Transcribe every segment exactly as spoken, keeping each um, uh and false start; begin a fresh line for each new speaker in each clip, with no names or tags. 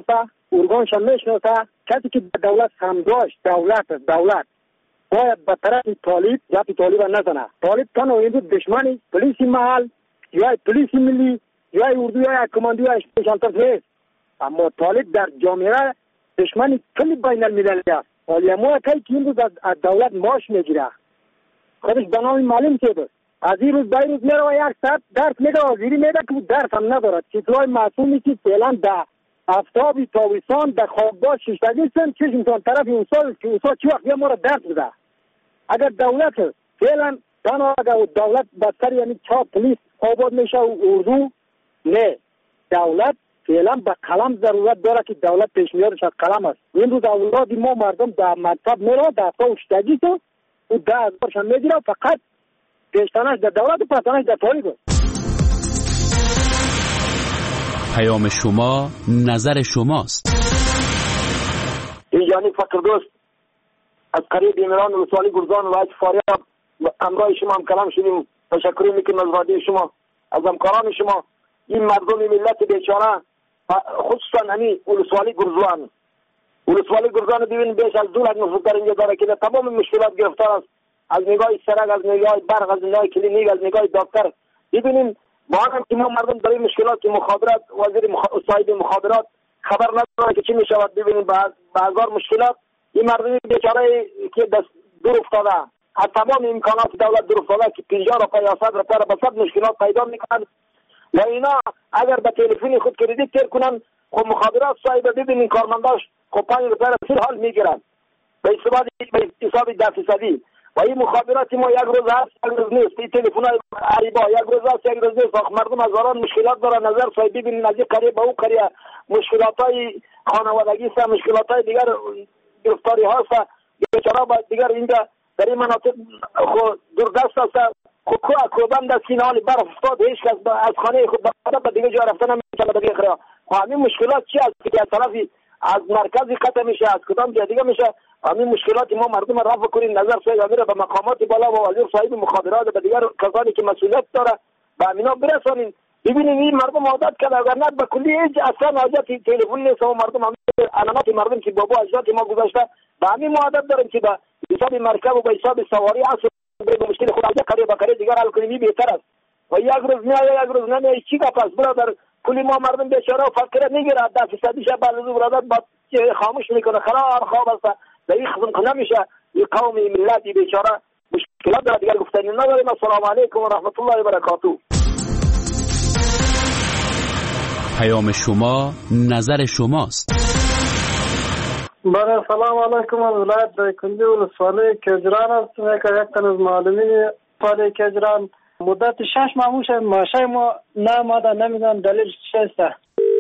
میشناسه، ارگانش هم میشناسه. کسی که به دولت سمداشت، دولت دولت باید به طرف طالب جاپی طالب نزنه. طالب تنها این دشمنی پلیس محل یا پلیس ملی یا اردو یا کماندو یا اسپیشال فورس، اما طالب در جامعه دشمنی کلی بین المللی است. ولی ما کی که این روز از دولت معاش میگیره خودش به نام معلم شده، از این روز به این روز میره یک ساعت درس میده، وزیری میده که درس هم ندارد. طفلای معصومی که فعلا در آفتابی تابستان در خوابگاه شیشتگی سن چشم تان طرف اوسا که اوسا چی وقت ما را درس بده. اگر دولت فعلا تنها اگر دولت بدتر یعنی چا پلیس آباد میشه و اردو نه، دولت فعلا به قلم ضرورت داره که دولت پیشنهادش از قلم است. این روز اولاد ما مردم در مکتب میره در فوشتگی تو او ده هزارش هم میگیره، فقط پیشتنش در دولت و پسنش در طالب است.
پیام شما نظر شماست.
اینجانی فکر دوست از قریب ایمران ولسوالی گرزان ولایت فاریاب همراه شما هم کلام شدیم. تشکر میکنم از رادیو شما، از همکاران شما. این مردم ملت بیچاره خصوصا همین ولسوالی گرزان ولسوالی گرزان ببین بیش از دو لک نفر در اینجا داره که تمام مشکلات گرفتار است، از نگاه سرک، از نگاه برق، از نگاه کلینیک، از نگاه دکتر. ببینیم با هم که ما مردم برای مشکلات مخابرات وزیر مخ... صاحب مخابرات خبر نداره که چی میشود. ببینیم بعد هزار مشکلات این مردم بیچاره که دست دور افتاده از تمام امکانات دولت دور افتاده که پنجاه روپیه یا صد روپیه به صد مشکلات پیدا میکنن و اینا اگر به تلفن خود کردیت تر کنن خب مخابرات صاحب ببینین کارمنداش خب پنج روپیه را حال میگیرن به حساب به حساب ده فیصدی. و این مخابرات ما یک روز هست یک روز نیست. این تلفن‌های عریبا یک روز هست یک روز نیست. مردم هزاران مشکلات دارن. نظر صاحب ببینین از این قریه به اون قریه مشکلات‌های خانوادگی است، مشکلات‌های دیگر گرفتاری هاست. بیچاره با دیگر اینجا در این مناطق خود دوردست است. خود کو کوبند است که حال برف افتاد هیچ کس از خانه خود به دیگه جا رفتن نمی‌تونه دیگه خرا. همین مشکلات چی است که از طرفی از مرکزی قطع میشه از کدام جای دیگه میشه. همین مشکلات ما مردم را رفع کنیم. نظر صاحب امیر به مقامات بالا و وزیر صاحب مخابرات و دیگر کسانی که مسئولیت داره به اینا برسانیم. ببینیم این مردم عادت کرده اگر نه به کلی هیچ اصلا حاجت تلفن نیست و مردم هم علامات مردم که بابا اجداد ما گذاشته به همین عادت داریم که به حساب مرکب و به حساب سواری اصلا به مشکل خود از قریه به قریه دیگر حل کنیم بهتر است. و یک روز نه یک روز نه چی گپ است برادر. کلی ما مردم بیچاره فکر نمیگیره ده فیصدیش بعد از برادر با خاموش میکنه خراب خواب است. در این خدمت کنه میشه این قومی ملتی بیچاره مشکلات داره دیگر گفتنی نداریم. السلام علیکم و رحمت الله و برکاته.
پیام شما نظر شماست.
بله سلام علیکم. از ولایت دایکنډي ولسوالۍ کجران هستم که یک تن از معلمین ولسوالۍ کجران مدت شش ماه موشه ماشه ما نماده نمیدونم دلیل چیست.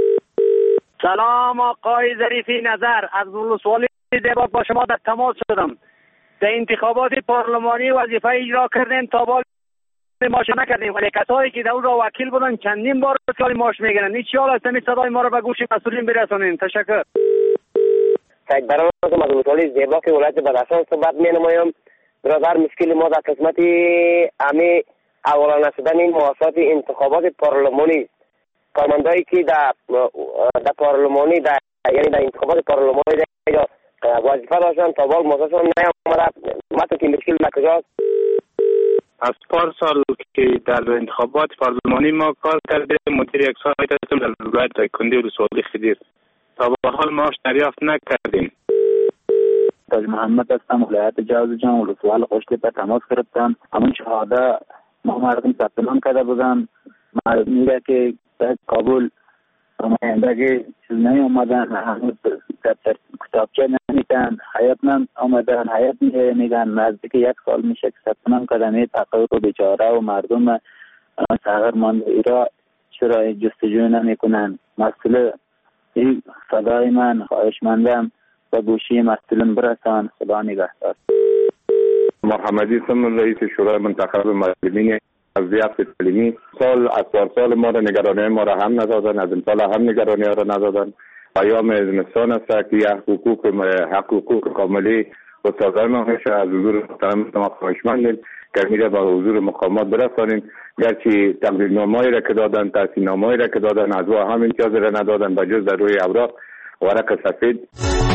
سلام آقای ظریفی نظر از ولسوالی دیباک با شما در تماس شدم. در انتخابات پارلمانی وظیفه اجرا کردیم تا بال ماش نکردیم ولی کسایی که در اون را وکیل بودن چندین بار سال ماش میگیرن. این چی حال است؟ می صدای ما را به گوش مسئولین برسانین. تشکر.
سید برام از ولسوالی دیباک ولایت بدخشان صحبت می‌نمایم. برادر مشکل ما در قسمت امی اولا نشدن این مؤسسات انتخابات پارلمانی کارمندایی که در در پارلمانی در یعنی در انتخابات پارلمانی در وظیفه داشتن تا بال موسسشون نیامده. مثلا که مشکل نکجاست.
از پار سال که در انتخابات پارلمانی ما کار کردیم مدیر یک سایت هستم در ولایت دایکنډي ولسوالی خدیر تا به حال معاش دریافت نکردیم.
تاج محمد هستم ولایت جوزجان ولسوالی خوشتیپه تماس گرفتم. همون شهاده ما مردم ثبت نام کرده بودن. مردم میگه که در کابل نمایندگی چیز نیامدن هنوز دفتر کتابچه نمیدن حیات نم آمدن حیات میگن نزدیک یک سال میشه که ثبت نام کردن. این تقریب و بیچاره و مردم صغیر مانده ایرا چرا جستجو نمیکنن؟ مسئله این صدای من خواهشمندم و گوشی مسئولین برسان. خدا نگهدار.
محمدی سم رئیس شورای منتخب معلمین از ضیافت تعلیمی سال از سال ما را نگرانی ما را هم ندادن، از امسال هم نگرانی ها را ندادن. ایام زمستان است که یک حقوق حقوق کاملی استادان ما میشه از حضور محترم ما خواهشمندیم که میره با حضور مقامات برسانیم. گرچه تقدیرنامه‌ای را که دادن، تحصیلنامه‌ای را که دادن، از او هم امتیاز را ندادن به جز در روی اوراق ورق سفید.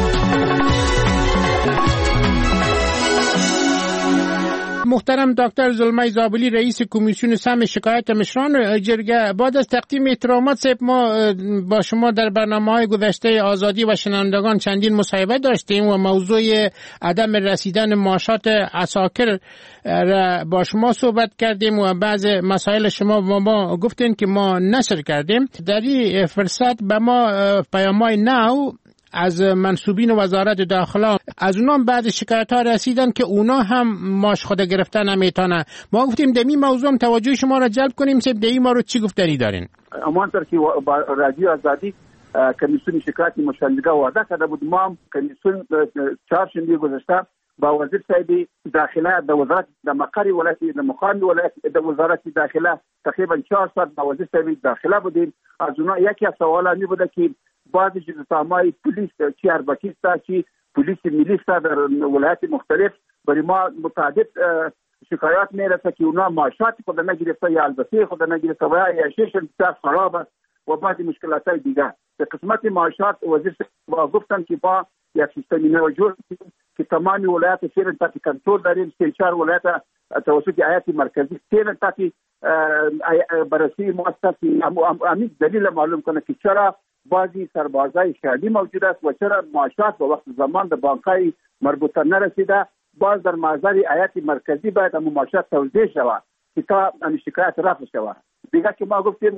محترم دکتر زلمه زابلی رئیس کمیسیون سهم شکایت مشران جرگه، بعد از تقدیم احترامات صاحب ما با شما در برنامه‌های گذشته آزادی و شنوندگان چندین مصاحبه داشتیم و موضوع عدم رسیدن معاشات عساکر را با شما صحبت کردیم و بعض مسائل شما با ما گفتین که ما نشر کردیم. در این فرصت به ما پیام‌های نو از منصوبین وزارت داخله از اونام بعد شکایت ها رسیدن که اونا هم ماش خود گرفتن نمیتونه. ما گفتیم دمی موضوع توجه شما را جلب کنیم. سب دمی ما رو چی گفتنی دارین؟
همانطور که رادیو آزادی کمیسیون شکایت مشاندگی وعده کرده بود، ما هم کمیسیون چهارشنبه گذشته با وزیر صاحب داخله د وزارت د مقر ولایت د مقام ولایت د وزارت داخله تقریبا چهار ساعت با وزیر صاحب داخله بودیم. از اونها یکی از سوالات می بوده که بعضی جزءامای پلیس چی اربکیستا چی پلیس ملیستا در ولایت مختلف برای ما متعدد شکایات میرسه که اونا معاشات خود نگرفته یا البته خود نگرفته و یا شیشن بسیار خراب است و بعضی مشکلات های دیگر. به قسمت معاشات وزیر گفتن که با یک سیستمی نو جور که تمامی ولایت سیرن تحت کنترل داریم. سه چهار ولایت توسط ایالت مرکزی سیرن تحت بررسی مؤسساتی. همین دلیل معلوم کنه که چرا بعضی سربازای شهری موجود است و چرا معاشات به وقت زمان به بانک‌های مربوطه نرسیده. باز در محضر ایالت مرکزی باید هم معاشات توزیع شود که تا این شکایت رفع شود. دیگه که ما گفتیم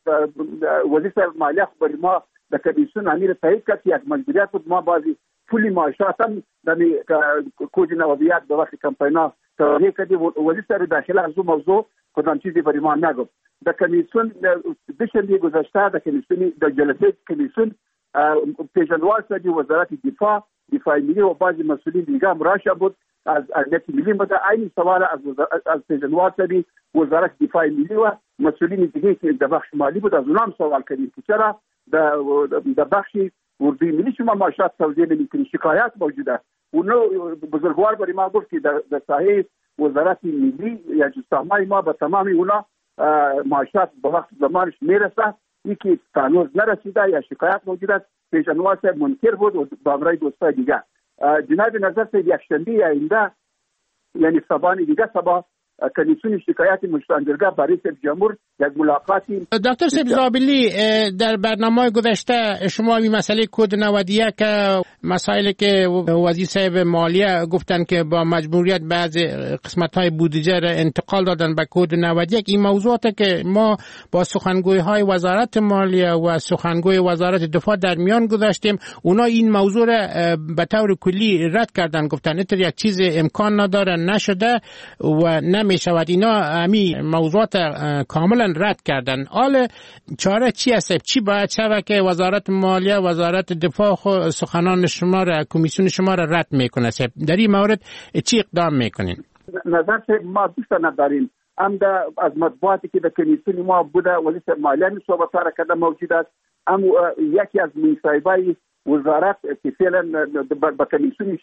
وزیر صاحب مالیه برای ما در کمیسیون امیر تایید کرد که یک مجبوریت بود ما بعضی پولی معاشات هم در کوچ نوابیات به وقت کمپینا توضیح کردیم. وزیر صاحب داخله از اون موضوع کدام چیزی برای ما نگفت. در کمیسیون دوشنبه گذشته در کمیسیون در جلسه کمیسیون پیشنهاد شد وزارت دفاع دفاع ملی و بعضی مسئولین دیگه هم راشه بود از امنیت ملی بود. این سوال از از پیشنهاد شد وزارت دفاع ملی و مسئولین دیگه که در بخش مالی بود از اونها هم سوال کردیم که چرا در در بخش اردوی ملی شما معاشات توزیع نمی‌کنید. شکایت موجود است. اونو بزرگوار برای ما گفت که در در ساحه وزارت ملی یا جسامای ما به تمامی اونا معاشات به وقت زمانش میرسه. یکی تانوز نرسیده یا شکایت موجود است. پیشنهاد صاحب منکر بود و با امرای دوستای دیگه. جناب نظر صاحب یک شنبه آینده یعنی سبان دیگه سبا کمیسیون شکایت مشتاندرگاه با رئیس جمهور یک ملاقاتی.
دکتر صاحب زابلی در برنامه گذشته شما این مسئله کد نود و یک که مسائلی که وزیر صاحب مالیه گفتن که با مجبوریت بعض قسمت‌های بودجه را انتقال دادن به کد نود و یک، این موضوعات که ما با سخنگوی‌های وزارت مالیه و سخنگوی وزارت دفاع در میان گذاشتیم، اونا این موضوع را به طور کلی رد کردن، گفتن اینطور یک چیز امکان نداره، نشده و می شود. اینا همین موضوعات کاملا رد کردن. حال چاره چی است؟ چی باید شود که وزارت مالیه وزارت دفاع سخنان شما را کمیسیون شما را رد میکنه؟ در این مورد چی اقدام میکنین؟
نظر ما دوست نداریم. ام از مطبوعاتی که در کمیسیون ما بوده وزیر مالیه می صحبت را کرده موجود است. ام یکی از مصاحبه‌های وزارت که فعلا با کمیسیون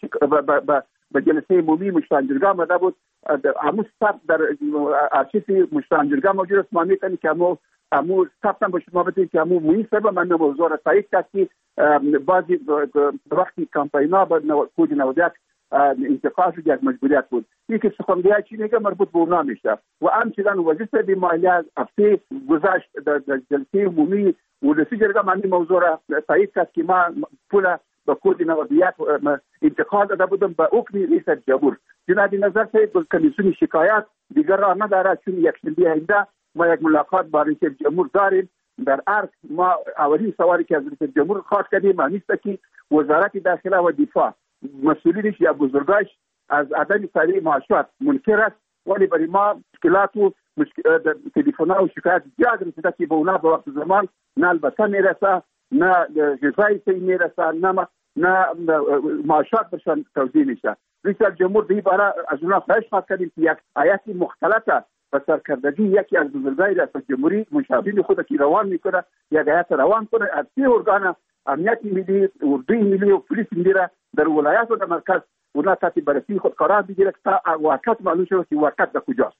به جلسه عمومی مشتاندرگاه آمده بود، امو ثبت در آرشیو مشتاندرگاه موجود است. ما می‌کنیم که امو امو ثبت هم به شما بدهیم که امو مناسب من موضوع را تایید کرد که بعضی وقتی کمپینا با کود نودیات انتقال شد یک مجبوریت بود. این که سخنگوی چی میگه مربوط به اونا میشه و همچنان وزیر صاحب مالیه هفته گذشت در جلسه عمومی ولسی جرگه من این موضوع را تایید کرد که ما پول به کود نودیات انتقال داده بودم به حکم رئیس جمهور. جناب نظر صاحب کمیسیون شکایت دیگر را نداره چون یک شنبه آینده ما یک ملاقات با رئیس جمهور داریم. در ارگ ما اولین سوالی که از رئیس جمهور خواست کردیم همیست که وزارت داخله و دفاع مسئولینش یا بزرگاش از عدم تعیین معاشات منکر است، ولی برای ما مشکلات و تلفن‌ها و شکایت زیاد رسیده که به اونا به وقت زمان نه البته میرسه، نه غذای صحیح میرسه، نه نه معاشات برشان توزیع میشه. رئیس جمهور به این باره از اونا خواهش کردیم که یک آیت مختلطه و سرکردگی یکی از بزرگای ریاست جمهوری مشابه خود که روان میکنه یک آیت روان کنه از سه ارگان امنیت ملی، اردوی ملی و پلیس ملی را در ولایت و در مرکز اونا تحت بررسی خود قرار بگیره تا واقعیت معلوم شود که واقعیت در کجاست.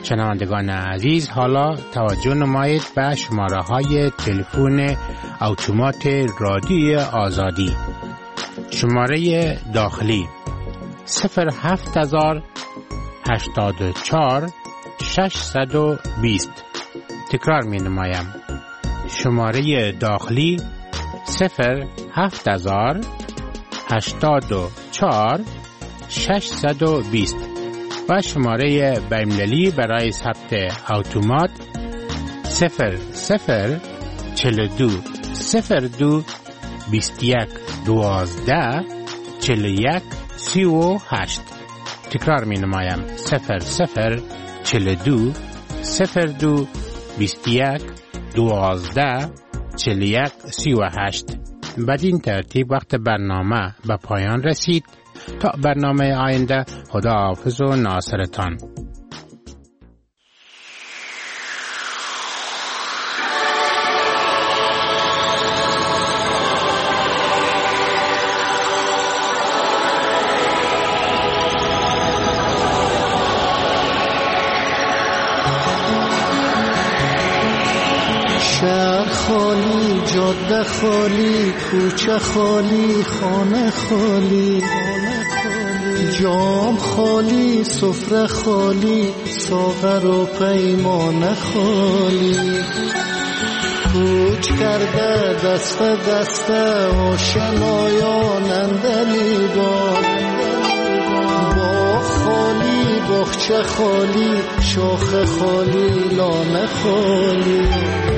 شنوندگان عزیز، حالا توجه نمایید به شماره های تلفن اتومات رادیو آزادی. شماره داخلی صفر هفت هزار هشتاد و چهار ششصد و بیست. تکرار می نمایم. شماره داخلی صفر هفت هزار هشتاد و چهار ششصد و بیست و شماره بین‌المللی برای ثبت اتومات صفر صفر چهل و دو صفر دو بیست و یک دوازده چهل و یک سی و هشت. تکرار می نمایم. صفر صفر چهل و دو صفر دو بیست و یک دوازده چهل و یک سی و هشت. بدین ترتیب وقت برنامه به پایان رسید. تا برنامه آینده، خدا حافظ و ناصرتان.
شهر خالی، جاده خالی، کوچه خالی، خانه خالی، جام خالی، سفره خالی، ساغر و پیمانه خالی. کوچ کرده دست دست آشنایان اندلی با باغ خالی، باغچه خالی، شاخه خالی، لانه خالی.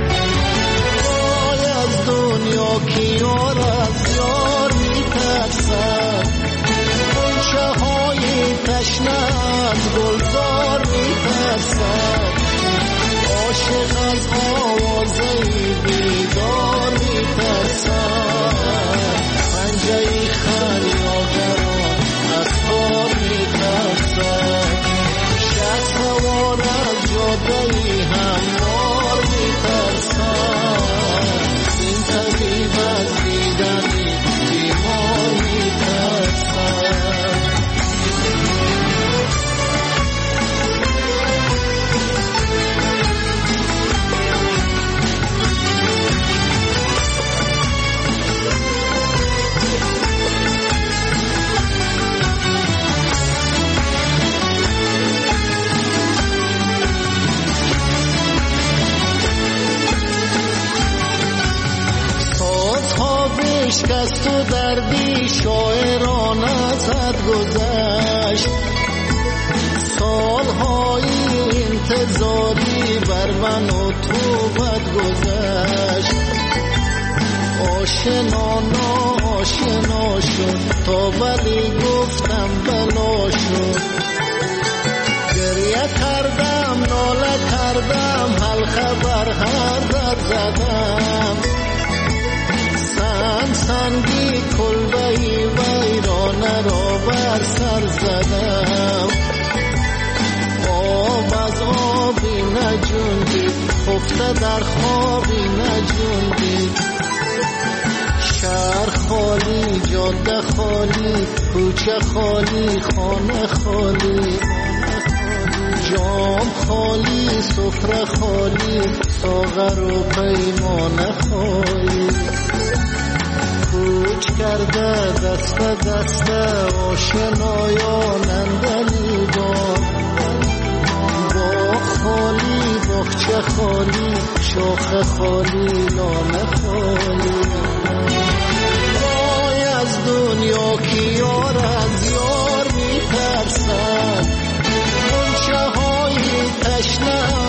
وای از دنیا کی یار از یار میترسد، غنچه های تشنه از گلزار میترسد، عاشق از آوازه بیدار میترسد، پنجه خریادران از کار میترسد، شد سوار از جاده هموار میترسد، این طبیب از دیدن بیمار میترسد. شکست و دردی شاعران ازت گذشت، سالهای انتظاری بر من و تو بد گذشت، آشنا ناآشنا شد تا ولی گفتم بلا شد، گریه کردم ناله کردم حلقه بر هر در زدم، سنگی کلبهی ویرانه را بر سر زدم، آب از آبی نجوندید خفته در خوابی نجوندید، شهر خالی، جاده خالی، کوچه خالی، خانه خالی، جام خالی، سفره خالی، ساغر و پیمانه خالی. کوچ کرده دست دست آشنایان اندلی با باغ خالی، باغچه خالی، شاخه خالی، لانه خالی. وای از دنیا کی یار از یار میترسد، غنچه های تشنه